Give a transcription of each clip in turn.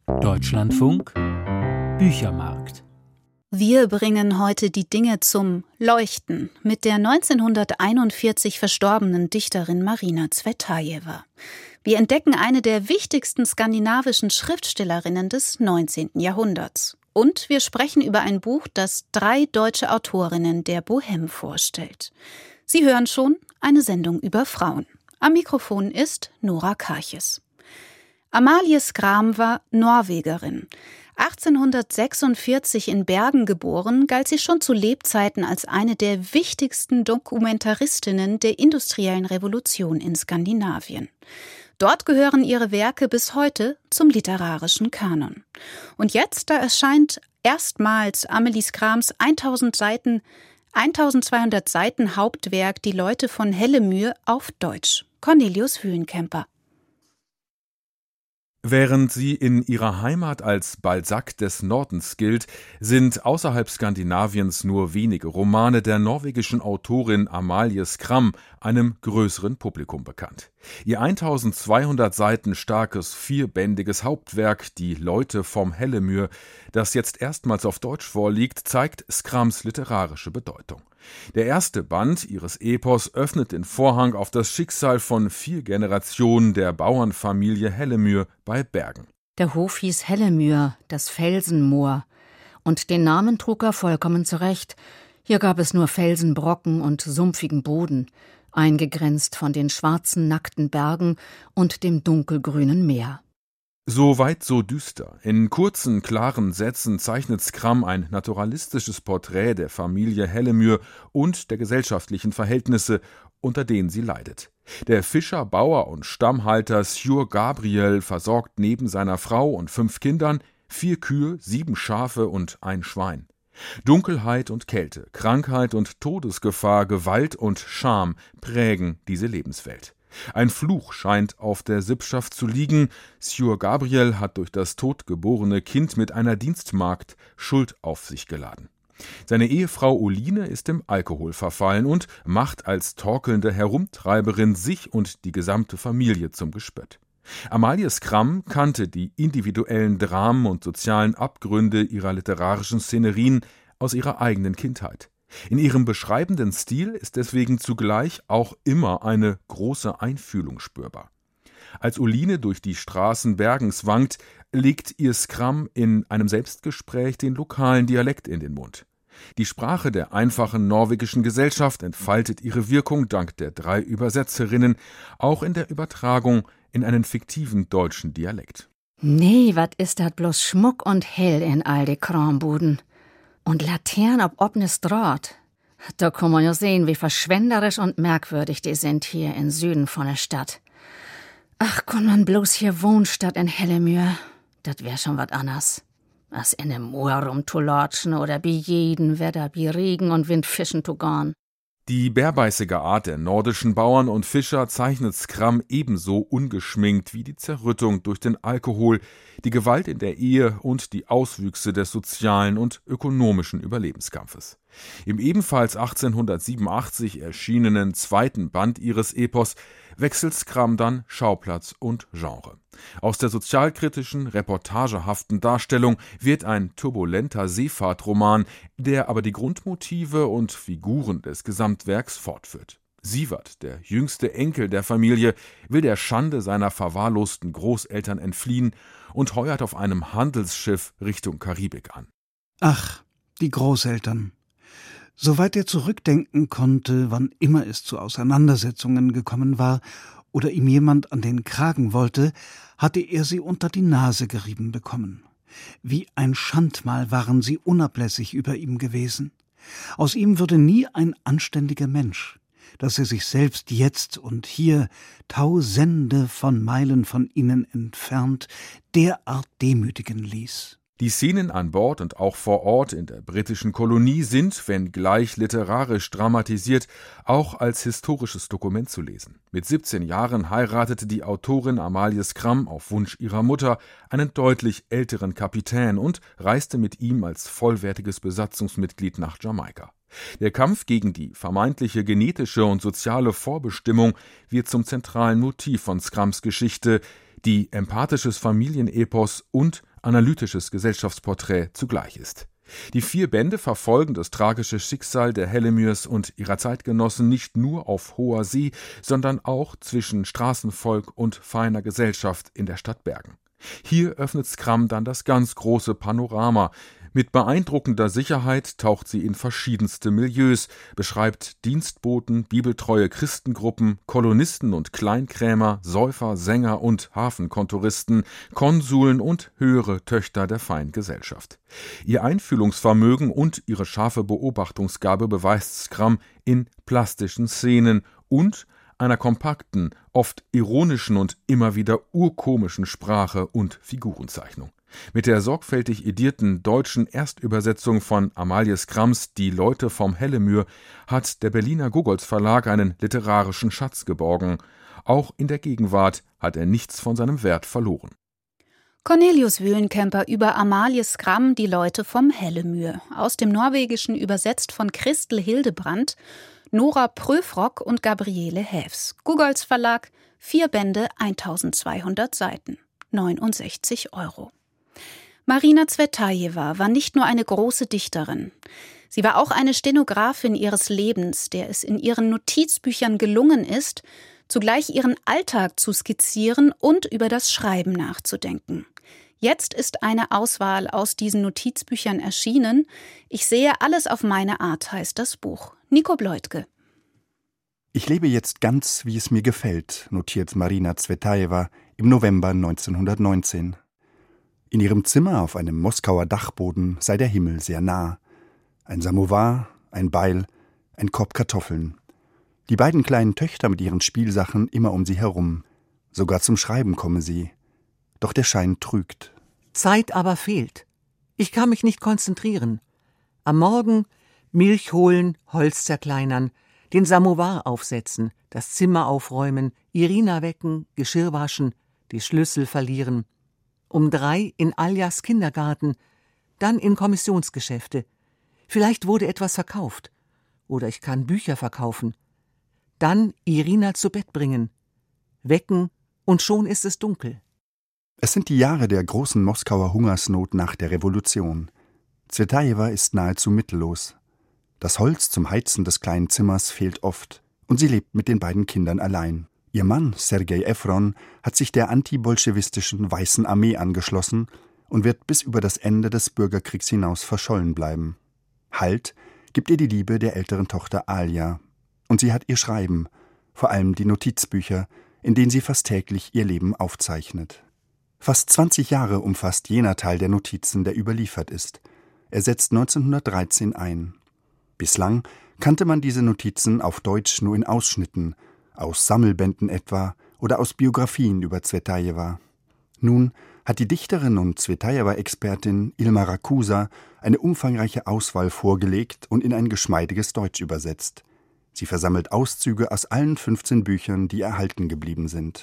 Deutschlandfunk Büchermarkt. Wir bringen heute die Dinge zum Leuchten mit der 1941 verstorbenen Dichterin Marina Tsvetajewa. Wir entdecken eine der wichtigsten skandinavischen Schriftstellerinnen des 19. Jahrhunderts. Und wir sprechen über ein Buch, das 3 deutsche Autorinnen der Bohème vorstellt. Sie hören schon, eine Sendung über Frauen. Am Mikrofon ist Nora Karches. Amalie Skram war Norwegerin. 1846 in Bergen geboren, galt sie schon zu Lebzeiten als eine der wichtigsten Dokumentaristinnen der industriellen Revolution in Skandinavien. Dort gehören ihre Werke bis heute zum literarischen Kanon. Und jetzt, da erscheint erstmals Amelie Skrams 1200 Seiten Hauptwerk Die Leute von Hellemyr auf Deutsch. Cornelius Wühlenkemper. Während sie in ihrer Heimat als Balzac des Nordens gilt, sind außerhalb Skandinaviens nur wenige Romane der norwegischen Autorin Amalie Skram einem größeren Publikum bekannt. Ihr 1200 Seiten starkes, 4-bändiges Hauptwerk Die Leute vom Hellemyr, das jetzt erstmals auf Deutsch vorliegt, zeigt Skrams literarische Bedeutung. Der erste Band ihres Epos öffnet den Vorhang auf das Schicksal von 4 Generationen der Bauernfamilie Hellemyr bei Bergen. Der Hof hieß Hellemyr, das Felsenmoor. Und den Namen trug er vollkommen zurecht. Hier gab es nur Felsenbrocken und sumpfigen Boden, eingegrenzt von den schwarzen, nackten Bergen und dem dunkelgrünen Meer. So weit, so düster. In kurzen, klaren Sätzen zeichnet Skram ein naturalistisches Porträt der Familie Hellemyr und der gesellschaftlichen Verhältnisse, unter denen sie leidet. Der Fischer, Bauer und Stammhalter Sjur Gabriel versorgt neben seiner Frau und 5 Kindern 4 Kühe, 7 Schafe und ein Schwein. Dunkelheit und Kälte, Krankheit und Todesgefahr, Gewalt und Scham prägen diese Lebenswelt. Ein Fluch scheint auf der Sippschaft zu liegen. Sjur Gabriel hat durch das totgeborene Kind mit einer Dienstmagd Schuld auf sich geladen. Seine Ehefrau Oline ist im Alkohol verfallen und macht als torkelnde Herumtreiberin sich und die gesamte Familie zum Gespött. Amalie Skram kannte die individuellen Dramen und sozialen Abgründe ihrer literarischen Szenerien aus ihrer eigenen Kindheit. In ihrem beschreibenden Stil ist deswegen zugleich auch immer eine große Einfühlung spürbar. Als Oline durch die Straßen Bergens wankt, legt ihr Skram in einem Selbstgespräch den lokalen Dialekt in den Mund. Die Sprache der einfachen norwegischen Gesellschaft entfaltet ihre Wirkung dank der 3 Übersetzerinnen, auch in der Übertragung in einen fiktiven deutschen Dialekt. Nee, wat ist dat bloß Schmuck und hell in all die Krambuden. Und Laternen ob obnes Draht. Da kann man ja sehen, wie verschwenderisch und merkwürdig die sind hier im Süden von der Stadt. Ach, kann man bloß hier wohnen statt in Hellemyr? Dat wär schon wat anders. Als in dem Moor rumzulatschen oder bei jeden Wetter bei Regen und Wind fischen zu gehen. Die bärbeißige Art der nordischen Bauern und Fischer zeichnet Skram ebenso ungeschminkt wie die Zerrüttung durch den Alkohol, die Gewalt in der Ehe und die Auswüchse des sozialen und ökonomischen Überlebenskampfes. Im ebenfalls 1887 erschienenen 2. Band ihres Epos wechselt Skram dann Schauplatz und Genre. Aus der sozialkritischen, reportagehaften Darstellung wird ein turbulenter Seefahrtroman, der aber die Grundmotive und Figuren des Gesamtwerks fortführt. Sievert, der jüngste Enkel der Familie, will der Schande seiner verwahrlosten Großeltern entfliehen und heuert auf einem Handelsschiff Richtung Karibik an. Ach, die Großeltern. Soweit er zurückdenken konnte, wann immer es zu Auseinandersetzungen gekommen war oder ihm jemand an den Kragen wollte, hatte er sie unter die Nase gerieben bekommen. Wie ein Schandmal waren sie unablässig über ihm gewesen. Aus ihm würde nie ein anständiger Mensch, dass er sich selbst jetzt und hier, tausende von Meilen von ihnen entfernt, derart demütigen ließ. Die Szenen an Bord und auch vor Ort in der britischen Kolonie sind, wenngleich literarisch dramatisiert, auch als historisches Dokument zu lesen. Mit 17 Jahren heiratete die Autorin Amalie Skram auf Wunsch ihrer Mutter einen deutlich älteren Kapitän und reiste mit ihm als vollwertiges Besatzungsmitglied nach Jamaika. Der Kampf gegen die vermeintliche genetische und soziale Vorbestimmung wird zum zentralen Motiv von Skrams Geschichte, die empathisches Familienepos und analytisches Gesellschaftsporträt zugleich ist. Die 4 Bände verfolgen das tragische Schicksal der Hellemyrs und ihrer Zeitgenossen nicht nur auf hoher See, sondern auch zwischen Straßenvolk und feiner Gesellschaft in der Stadt Bergen. Hier öffnet Skram dann das ganz große Panorama. Mit beeindruckender Sicherheit taucht sie in verschiedenste Milieus, beschreibt Dienstboten, bibeltreue Christengruppen, Kolonisten und Kleinkrämer, Säufer, Sänger und Hafenkontoristen, Konsuln und höhere Töchter der feinen Gesellschaft. Ihr Einfühlungsvermögen und ihre scharfe Beobachtungsgabe beweist Skram in plastischen Szenen und einer kompakten, oft ironischen und immer wieder urkomischen Sprache und Figurenzeichnung. Mit der sorgfältig edierten deutschen Erstübersetzung von Amalie Skrams »Die Leute vom Hellemyr« hat der Berliner Gogolz Verlag einen literarischen Schatz geborgen. Auch in der Gegenwart hat er nichts von seinem Wert verloren. Cornelius Wühlenkemper über Amalie Skram »Die Leute vom Hellemyr«, aus dem Norwegischen übersetzt von Christel Hildebrandt, Nora Pröfrock und Gabriele Häfs. Gogolz Verlag, 4 Bände, 1200 Seiten, 69 €. Marina Zvetajewa war nicht nur eine große Dichterin. Sie war auch eine Stenografin ihres Lebens, der es in ihren Notizbüchern gelungen ist, zugleich ihren Alltag zu skizzieren und über das Schreiben nachzudenken. Jetzt ist eine Auswahl aus diesen Notizbüchern erschienen. Ich sehe alles auf meine Art, heißt das Buch. Nico Bleutke. Ich lebe jetzt ganz, wie es mir gefällt, notiert Marina Zvetajewa im November 1919. In ihrem Zimmer auf einem Moskauer Dachboden sei der Himmel sehr nah. Ein Samowar, ein Beil, ein Korb Kartoffeln. Die beiden kleinen Töchter mit ihren Spielsachen immer um sie herum. Sogar zum Schreiben komme sie. Doch der Schein trügt. Zeit aber fehlt. Ich kann mich nicht konzentrieren. Am Morgen Milch holen, Holz zerkleinern, den Samowar aufsetzen, das Zimmer aufräumen, Irina wecken, Geschirr waschen, die Schlüssel verlieren. Um 3 in Aljas Kindergarten, dann in Kommissionsgeschäfte. Vielleicht wurde etwas verkauft. Oder ich kann Bücher verkaufen. Dann Irina zu Bett bringen. Wecken und schon ist es dunkel. Es sind die Jahre der großen Moskauer Hungersnot nach der Revolution. Zvetajewa ist nahezu mittellos. Das Holz zum Heizen des kleinen Zimmers fehlt oft und sie lebt mit den beiden Kindern allein. Ihr Mann, Sergei Efron, hat sich der antibolschewistischen Weißen Armee angeschlossen und wird bis über das Ende des Bürgerkriegs hinaus verschollen bleiben. Halt gibt ihr die Liebe der älteren Tochter Alja. Und sie hat ihr Schreiben, vor allem die Notizbücher, in denen sie fast täglich ihr Leben aufzeichnet. Fast 20 Jahre umfasst jener Teil der Notizen, der überliefert ist. Er setzt 1913 ein. Bislang kannte man diese Notizen auf Deutsch nur in Ausschnitten, aus Sammelbänden etwa oder aus Biografien über Zvetajewa. Nun hat die Dichterin und Zvetajewa-Expertin Ilma Rakusa eine umfangreiche Auswahl vorgelegt und in ein geschmeidiges Deutsch übersetzt. Sie versammelt Auszüge aus allen 15 Büchern, die erhalten geblieben sind.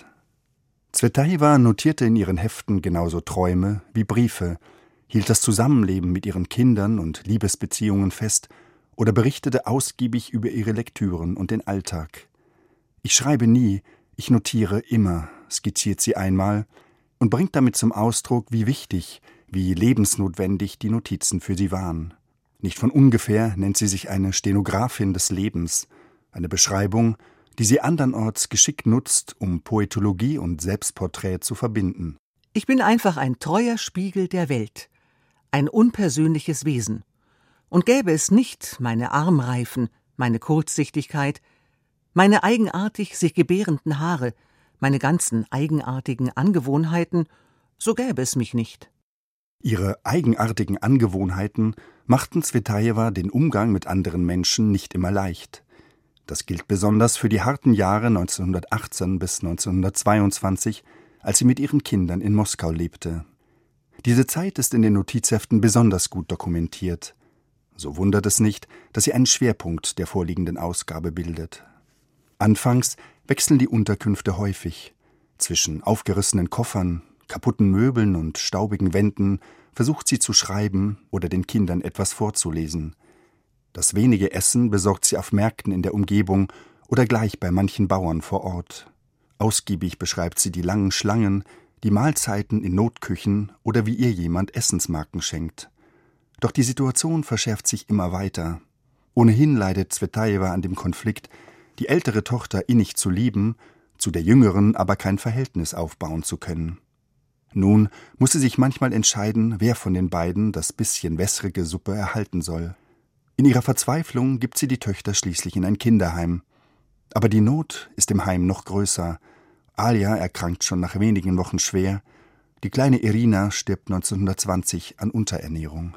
Zvetajewa notierte in ihren Heften genauso Träume wie Briefe, hielt das Zusammenleben mit ihren Kindern und Liebesbeziehungen fest oder berichtete ausgiebig über ihre Lektüren und den Alltag. »Ich schreibe nie, ich notiere immer«, skizziert sie einmal und bringt damit zum Ausdruck, wie wichtig, wie lebensnotwendig die Notizen für sie waren. Nicht von ungefähr nennt sie sich eine Stenografin des Lebens, eine Beschreibung, die sie andernorts geschickt nutzt, um Poetologie und Selbstporträt zu verbinden. Ich bin einfach ein treuer Spiegel der Welt, ein unpersönliches Wesen. Und gäbe es nicht meine Armreifen, meine Kurzsichtigkeit, meine eigenartig sich gebärenden Haare, meine ganzen eigenartigen Angewohnheiten, so gäbe es mich nicht. Ihre eigenartigen Angewohnheiten machten Zvetajewa den Umgang mit anderen Menschen nicht immer leicht. Das gilt besonders für die harten Jahre 1918 bis 1922, als sie mit ihren Kindern in Moskau lebte. Diese Zeit ist in den Notizheften besonders gut dokumentiert. So wundert es nicht, dass sie einen Schwerpunkt der vorliegenden Ausgabe bildet. Anfangs wechseln die Unterkünfte häufig. Zwischen aufgerissenen Koffern, kaputten Möbeln und staubigen Wänden versucht sie zu schreiben oder den Kindern etwas vorzulesen. Das wenige Essen besorgt sie auf Märkten in der Umgebung oder gleich bei manchen Bauern vor Ort. Ausgiebig beschreibt sie die langen Schlangen, die Mahlzeiten in Notküchen oder wie ihr jemand Essensmarken schenkt. Doch die Situation verschärft sich immer weiter. Ohnehin leidet Zvetajewa an dem Konflikt, die ältere Tochter innig zu lieben, zu der jüngeren aber kein Verhältnis aufbauen zu können. Nun muss sie sich manchmal entscheiden, wer von den beiden das bisschen wässrige Suppe erhalten soll. In ihrer Verzweiflung gibt sie die Töchter schließlich in ein Kinderheim. Aber die Not ist im Heim noch größer. Alia erkrankt schon nach wenigen Wochen schwer. Die kleine Irina stirbt 1920 an Unterernährung.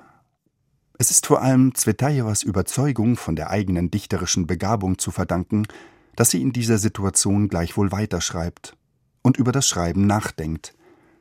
Es ist vor allem Zvetajewas Überzeugung von der eigenen dichterischen Begabung zu verdanken, dass sie in dieser Situation gleichwohl weiterschreibt und über das Schreiben nachdenkt.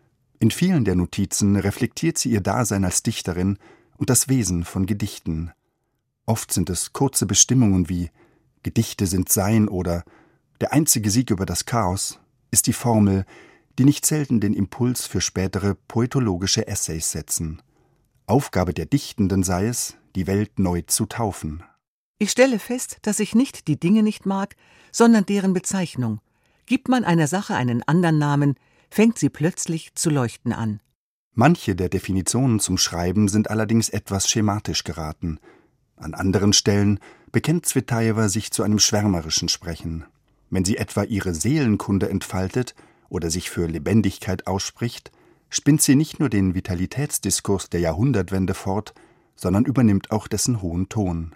In vielen der Notizen reflektiert sie ihr Dasein als Dichterin und das Wesen von Gedichten. Oft sind es kurze Bestimmungen wie »Gedichte sind Sein« oder »Der einzige Sieg über das Chaos« ist die Formel, die nicht selten den Impuls für spätere poetologische Essays setzen. Aufgabe der Dichtenden sei es, die Welt neu zu taufen. Ich stelle fest, dass ich nicht die Dinge nicht mag, sondern deren Bezeichnung. Gibt man einer Sache einen anderen Namen, fängt sie plötzlich zu leuchten an. Manche der Definitionen zum Schreiben sind allerdings etwas schematisch geraten. An anderen Stellen bekennt Zvetajewa sich zu einem schwärmerischen Sprechen. Wenn sie etwa ihre Seelenkunde entfaltet oder sich für Lebendigkeit ausspricht, spinnt sie nicht nur den Vitalitätsdiskurs der Jahrhundertwende fort, sondern übernimmt auch dessen hohen Ton.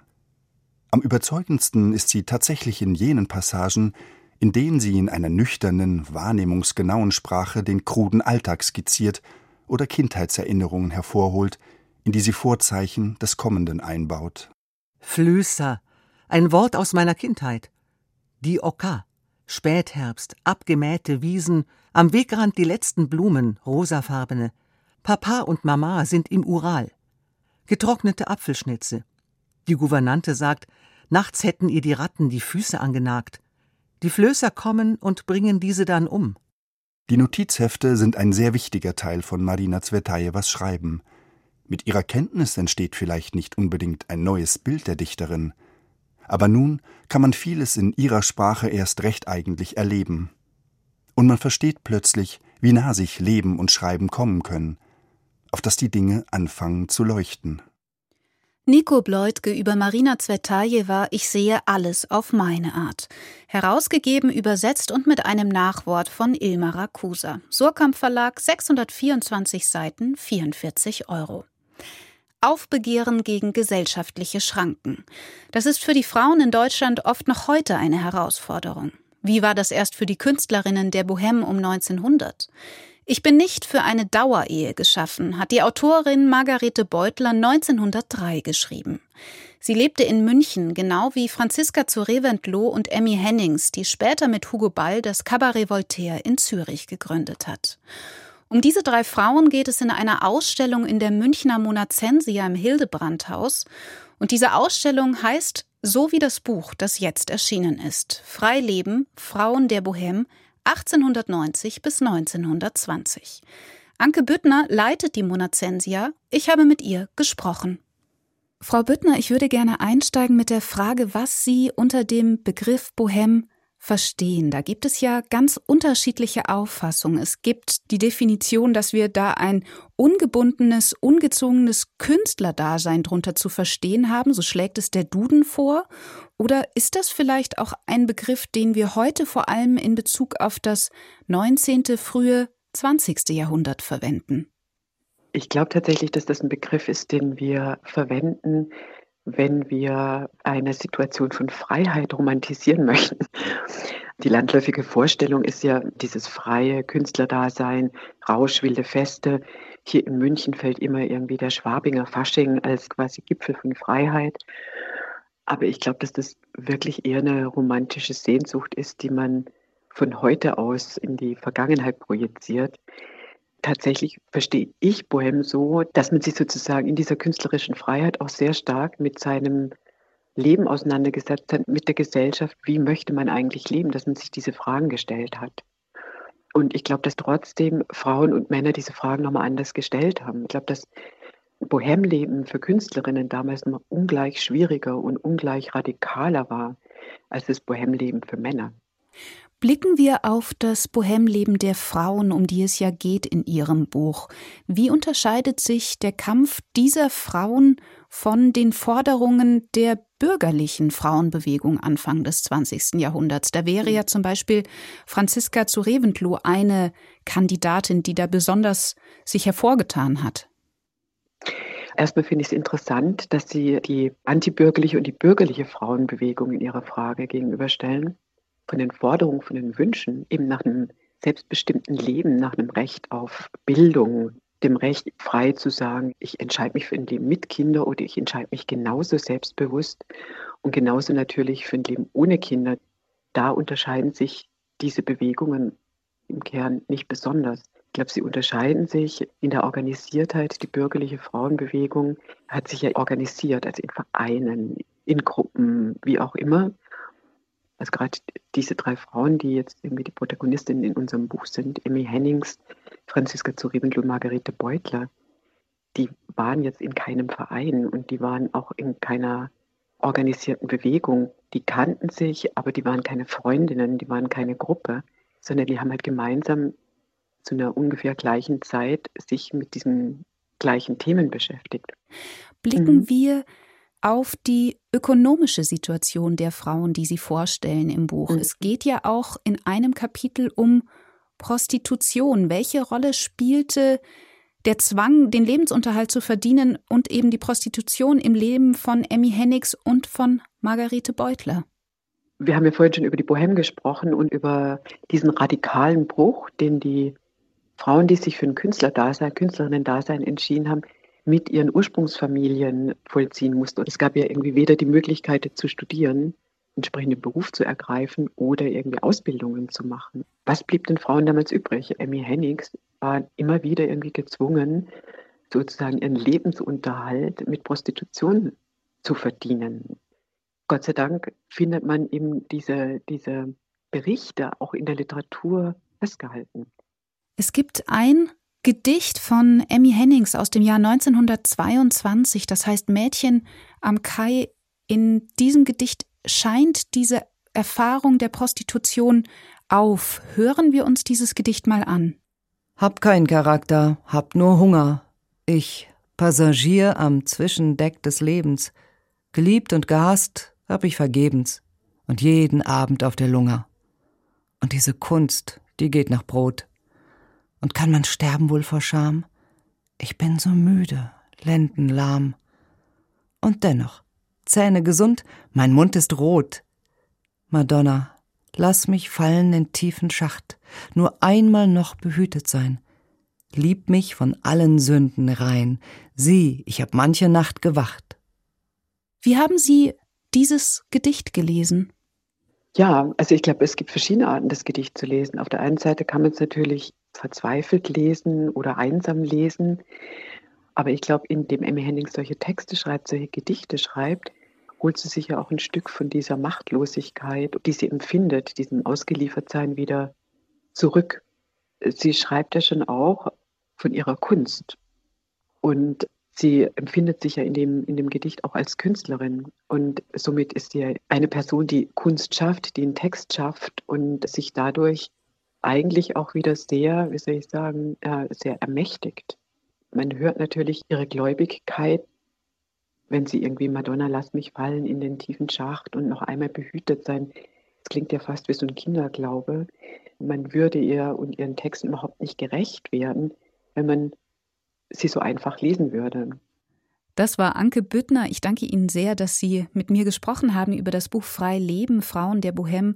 Am überzeugendsten ist sie tatsächlich in jenen Passagen, in denen sie in einer nüchternen, wahrnehmungsgenauen Sprache den kruden Alltag skizziert oder Kindheitserinnerungen hervorholt, in die sie Vorzeichen des Kommenden einbaut. Flößer, ein Wort aus meiner Kindheit. Die Oka, Spätherbst, abgemähte Wiesen, am Wegrand die letzten Blumen, rosafarbene. Papa und Mama sind im Ural. Getrocknete Apfelschnitze. Die Gouvernante sagt, nachts hätten ihr die Ratten die Füße angenagt. Die Flößer kommen und bringen diese dann um. Die Notizhefte sind ein sehr wichtiger Teil von Marina Zvetajewas Schreiben. Mit ihrer Kenntnis entsteht vielleicht nicht unbedingt ein neues Bild der Dichterin. Aber nun kann man vieles in ihrer Sprache erst recht eigentlich erleben. Und man versteht plötzlich, wie nah sich Leben und Schreiben kommen können, auf dass die Dinge anfangen zu leuchten. Nico Bleutke über Marina Zvetajewa »Ich sehe alles auf meine Art«. Herausgegeben, übersetzt und mit einem Nachwort von Ilma Rakusa. Surkamp Verlag, 624 Seiten, 44 €. Aufbegehren gegen gesellschaftliche Schranken. Das ist für die Frauen in Deutschland oft noch heute eine Herausforderung. Wie war das erst für die Künstlerinnen der Bohème um 1900? »Ich bin nicht für eine Dauerehe geschaffen«, hat die Autorin Margarete Beutler 1903 geschrieben. Sie lebte in München, genau wie Franziska zu Reventlow und Emmy Hennings, die später mit Hugo Ball das Cabaret Voltaire in Zürich gegründet hat. Um diese 3 Frauen geht es in einer Ausstellung in der Münchner Monacensia im Hildebrandhaus. Und diese Ausstellung heißt, so wie das Buch, das jetzt erschienen ist, Freileben, Frauen der Bohème, 1890 bis 1920. Anke Büttner leitet die Monacensia. Ich habe mit ihr gesprochen. Frau Büttner, ich würde gerne einsteigen mit der Frage, was Sie unter dem Begriff Bohème verstehen. Da gibt es ja ganz unterschiedliche Auffassungen. Es gibt die Definition, dass wir da ein ungebundenes, ungezwungenes Künstlerdasein drunter zu verstehen haben. So schlägt es der Duden vor. Oder ist das vielleicht auch ein Begriff, den wir heute vor allem in Bezug auf das 19., frühe 20. Jahrhundert verwenden? Ich glaube tatsächlich, dass das ein Begriff ist, den wir verwenden, wenn wir eine Situation von Freiheit romantisieren möchten. Die landläufige Vorstellung ist ja dieses freie Künstlerdasein, Rausch, wilde Feste. Hier in München fällt immer irgendwie der Schwabinger Fasching als quasi Gipfel von Freiheit. Aber ich glaube, dass das wirklich eher eine romantische Sehnsucht ist, die man von heute aus in die Vergangenheit projiziert. Tatsächlich verstehe ich Bohème so, dass man sich sozusagen in dieser künstlerischen Freiheit auch sehr stark mit seinem Leben auseinandergesetzt hat, mit der Gesellschaft. Wie möchte man eigentlich leben, dass man sich diese Fragen gestellt hat? Und ich glaube, dass trotzdem Frauen und Männer diese Fragen nochmal anders gestellt haben. Ich glaube, dass Bohème-Leben für Künstlerinnen damals noch ungleich schwieriger und ungleich radikaler war als das Bohème-Leben für Männer. Blicken wir auf das Bohème-Leben der Frauen, um die es ja geht in Ihrem Buch. Wie unterscheidet sich der Kampf dieser Frauen von den Forderungen der bürgerlichen Frauenbewegung Anfang des 20. Jahrhunderts? Da wäre ja zum Beispiel Franziska zu Reventlow eine Kandidatin, die da besonders sich hervorgetan hat. Erstmal finde ich es interessant, dass Sie die antibürgerliche und die bürgerliche Frauenbewegung in Ihrer Frage gegenüberstellen. Von den Forderungen, von den Wünschen, eben nach einem selbstbestimmten Leben, nach einem Recht auf Bildung, dem Recht, frei zu sagen, ich entscheide mich für ein Leben mit Kindern oder ich entscheide mich genauso selbstbewusst und genauso natürlich für ein Leben ohne Kinder. Da unterscheiden sich diese Bewegungen im Kern nicht besonders. Ich glaube, sie unterscheiden sich in der Organisiertheit. Die bürgerliche Frauenbewegung hat sich ja organisiert, also in Vereinen, in Gruppen, wie auch immer. Also gerade diese 3 Frauen, die jetzt irgendwie die Protagonistinnen in unserem Buch sind, Emmy Hennings, Franziska zu Reventlow und Margarete Beutler, die waren jetzt in keinem Verein und die waren auch in keiner organisierten Bewegung. Die kannten sich, aber die waren keine Freundinnen, die waren keine Gruppe, sondern die haben halt gemeinsam zu einer ungefähr gleichen Zeit sich mit diesen gleichen Themen beschäftigt. Blicken wir auf die ökonomische Situation der Frauen, die Sie vorstellen im Buch. Es geht ja auch in einem Kapitel um Prostitution. Welche Rolle spielte der Zwang, den Lebensunterhalt zu verdienen und eben die Prostitution im Leben von Emmy Hennings und von Margarete Beutler? Wir haben ja vorhin schon über die Bohème gesprochen und über diesen radikalen Bruch, den die Frauen, die sich für ein Künstlerinnen-Dasein entschieden haben, mit ihren Ursprungsfamilien vollziehen mussten. Und es gab ja irgendwie weder die Möglichkeit zu studieren, entsprechenden Beruf zu ergreifen oder irgendwie Ausbildungen zu machen. Was blieb den Frauen damals übrig? Emmy Hennings war immer wieder irgendwie gezwungen, sozusagen ihren Lebensunterhalt mit Prostitution zu verdienen. Gott sei Dank findet man eben diese Berichte auch in der Literatur festgehalten. Es gibt ein Gedicht von Emmy Hennings aus dem Jahr 1922, das heißt Mädchen am Kai. In diesem Gedicht scheint diese Erfahrung der Prostitution auf. Hören wir uns dieses Gedicht mal an. Hab keinen Charakter, hab nur Hunger. Ich, Passagier am Zwischendeck des Lebens. Geliebt und gehasst hab ich vergebens und jeden Abend auf der Lunge. Und diese Kunst, die geht nach Brot. Und kann man sterben wohl vor Scham? Ich bin so müde, lendenlahm. Und dennoch, Zähne gesund, mein Mund ist rot. Madonna, lass mich fallen in tiefen Schacht, nur einmal noch behütet sein. Lieb mich von allen Sünden rein, sieh, ich hab manche Nacht gewacht. Wie haben Sie dieses Gedicht gelesen? Ja, also ich glaube, es gibt verschiedene Arten, das Gedicht zu lesen. Auf der einen Seite kann man es natürlich verzweifelt lesen oder einsam lesen. Aber ich glaube, indem Emmy Hennings solche Texte schreibt, solche Gedichte schreibt, holt sie sich ja auch ein Stück von dieser Machtlosigkeit, die sie empfindet, diesem Ausgeliefertsein wieder zurück. Sie schreibt ja schon auch von ihrer Kunst. Und sie empfindet sich ja in dem Gedicht auch als Künstlerin. Und somit ist sie eine Person, die Kunst schafft, die einen Text schafft und sich dadurch eigentlich auch wieder sehr, wie soll ich sagen, sehr ermächtigt. Man hört natürlich ihre Gläubigkeit, wenn sie irgendwie Madonna, lass mich fallen in den tiefen Schacht und noch einmal behütet sein. Das klingt ja fast wie so ein Kinderglaube. Man würde ihr und ihren Texten überhaupt nicht gerecht werden, wenn man sie so einfach lesen würde. Das war Anke Büttner. Ich danke Ihnen sehr, dass Sie mit mir gesprochen haben über das Buch Frei leben, Frauen der Bohème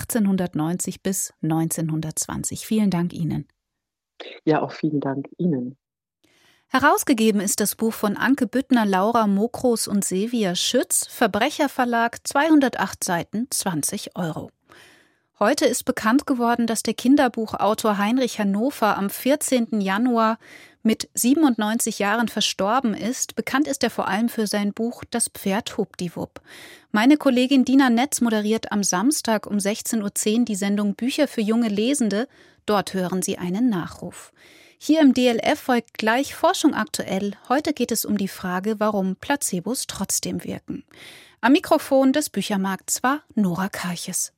1890 bis 1920. Vielen Dank Ihnen. Ja, auch vielen Dank Ihnen. Herausgegeben ist das Buch von Anke Büttner, Laura Mokros und Silvia Schütz, Verbrecherverlag, 208 Seiten, 20 €. Heute ist bekannt geworden, dass der Kinderbuchautor Heinrich Hannover am 14. Januar mit 97 Jahren verstorben ist. Bekannt ist er vor allem für sein Buch Das Pferd Hupdiwupp. Meine Kollegin Dina Netz moderiert am Samstag um 16:10 Uhr die Sendung Bücher für junge Lesende. Dort hören Sie einen Nachruf. Hier im DLF folgt gleich Forschung aktuell. Heute geht es um die Frage, warum Placebos trotzdem wirken. Am Mikrofon des Büchermarkts war Nora Karches.